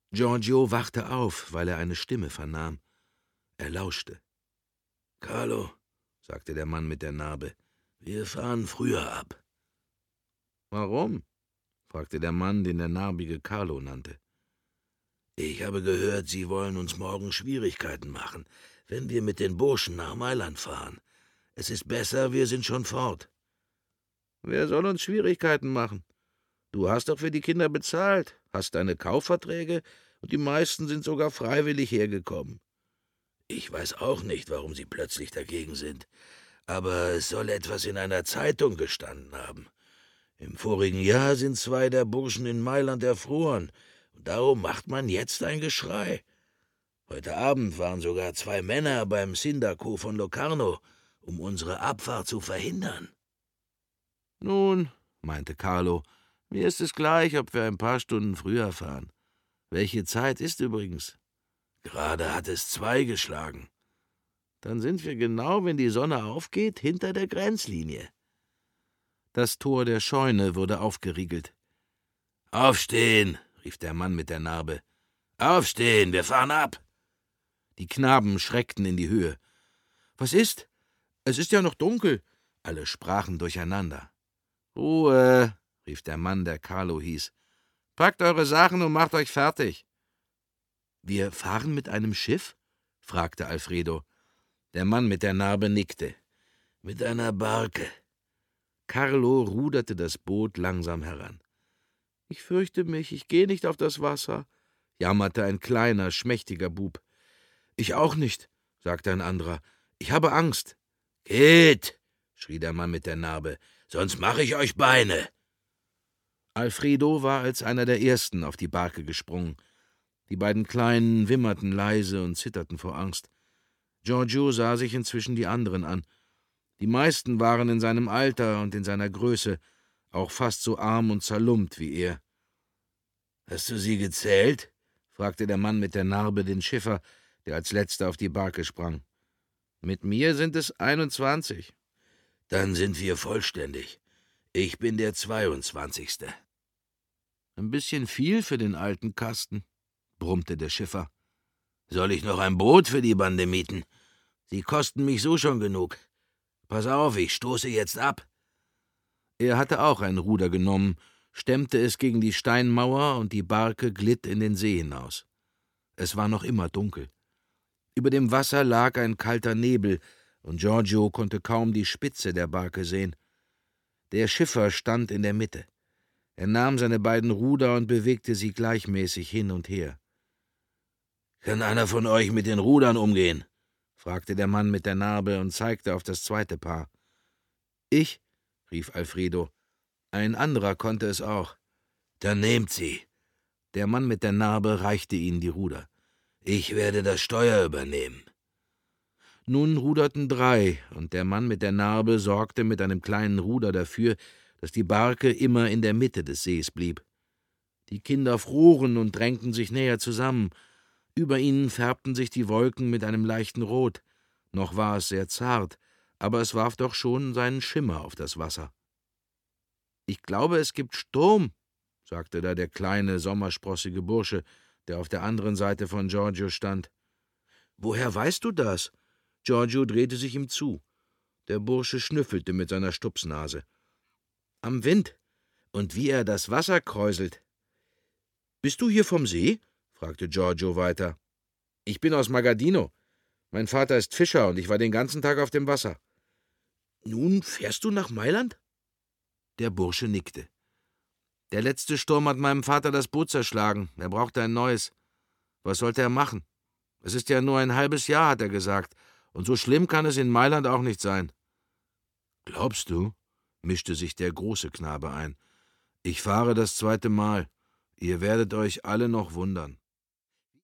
Giorgio wachte auf, weil er eine Stimme vernahm. Er lauschte. »Carlo«, sagte der Mann mit der Narbe, »wir fahren früher ab.« »Warum?« fragte der Mann, den der Narbige Carlo nannte. »Ich habe gehört, Sie wollen uns morgen Schwierigkeiten machen, wenn wir mit den Burschen nach Mailand fahren. Es ist besser, wir sind schon fort.« »Wer soll uns Schwierigkeiten machen? Du hast doch für die Kinder bezahlt, hast deine Kaufverträge, und die meisten sind sogar freiwillig hergekommen.« »Ich weiß auch nicht, warum Sie plötzlich dagegen sind, aber es soll etwas in einer Zeitung gestanden haben. Im vorigen Jahr sind 2 der Burschen in Mailand erfroren, und darum macht man jetzt ein Geschrei. Heute Abend waren sogar 2 Männer beim Sindaco von Locarno, um unsere Abfahrt zu verhindern.« »Nun«, meinte Carlo, »mir ist es gleich, ob wir ein paar Stunden früher fahren. Welche Zeit ist übrigens?« »Gerade hat es 2 geschlagen.« »Dann sind wir genau, wenn die Sonne aufgeht, hinter der Grenzlinie.« Das Tor der Scheune wurde aufgeriegelt. »Aufstehen«, rief der Mann mit der Narbe. »Aufstehen, wir fahren ab!« Die Knaben schreckten in die Höhe. »Was ist? Es ist ja noch dunkel!« Alle sprachen durcheinander. »Ruhe«, rief der Mann, der Carlo hieß. »Packt eure Sachen und macht euch fertig.« »Wir fahren mit einem Schiff?« fragte Alfredo. Der Mann mit der Narbe nickte. »Mit einer Barke.« Carlo ruderte das Boot langsam heran. »Ich fürchte mich, ich gehe nicht auf das Wasser«, jammerte ein kleiner, schmächtiger Bub. »Ich auch nicht«, sagte ein anderer. »Ich habe Angst.« »Geht«, schrie der Mann mit der Narbe, »sonst mache ich euch Beine.« Alfredo war als einer der Ersten auf die Barke gesprungen. Die beiden Kleinen wimmerten leise und zitterten vor Angst. Giorgio sah sich inzwischen die anderen an. Die meisten waren in seinem Alter und in seiner Größe, auch fast so arm und zerlumpt wie er. »Hast du sie gezählt?« fragte der Mann mit der Narbe den Schiffer, der als letzter auf die Barke sprang. »Mit mir sind es 21. »Dann sind wir vollständig. Ich bin der 22. »Ein bisschen viel für den alten Kasten«, brummte der Schiffer. »Soll ich noch ein Boot für die Bande mieten? Sie kosten mich so schon genug. Pass auf, ich stoße jetzt ab.« Er hatte auch ein Ruder genommen, stemmte es gegen die Steinmauer, und die Barke glitt in den See hinaus. Es war noch immer dunkel. Über dem Wasser lag ein kalter Nebel, und Giorgio konnte kaum die Spitze der Barke sehen. Der Schiffer stand in der Mitte. Er nahm seine beiden Ruder und bewegte sie gleichmäßig hin und her. »Kann einer von euch mit den Rudern umgehen?« fragte der Mann mit der Narbe und zeigte auf das zweite Paar. »Ich«, rief Alfredo. Ein anderer konnte es auch. »Dann nehmt sie.« Der Mann mit der Narbe reichte ihnen die Ruder. »Ich werde das Steuer übernehmen.« Nun ruderten 3, und der Mann mit der Narbe sorgte mit einem kleinen Ruder dafür, dass die Barke immer in der Mitte des Sees blieb. Die Kinder froren und drängten sich näher zusammen. Über ihnen färbten sich die Wolken mit einem leichten Rot. Noch war es sehr zart, aber es warf doch schon seinen Schimmer auf das Wasser. »Ich glaube, es gibt Sturm«, sagte da der kleine, sommersprossige Bursche, der auf der anderen Seite von Giorgio stand. »Woher weißt du das?« Giorgio drehte sich ihm zu. Der Bursche schnüffelte mit seiner Stupsnase. »Am Wind. Und wie er das Wasser kräuselt.« »Bist du hier vom See?« fragte Giorgio weiter. »Ich bin aus Magadino. Mein Vater ist Fischer, und ich war den ganzen Tag auf dem Wasser.« »Nun fährst du nach Mailand?« Der Bursche nickte. »Der letzte Sturm hat meinem Vater das Boot zerschlagen. Er brauchte ein neues. Was sollte er machen? Es ist ja nur ein halbes Jahr, hat er gesagt, und so schlimm kann es in Mailand auch nicht sein.« »Glaubst du?«, mischte sich der große Knabe ein. »Ich fahre das 2. Mal. Ihr werdet euch alle noch wundern.«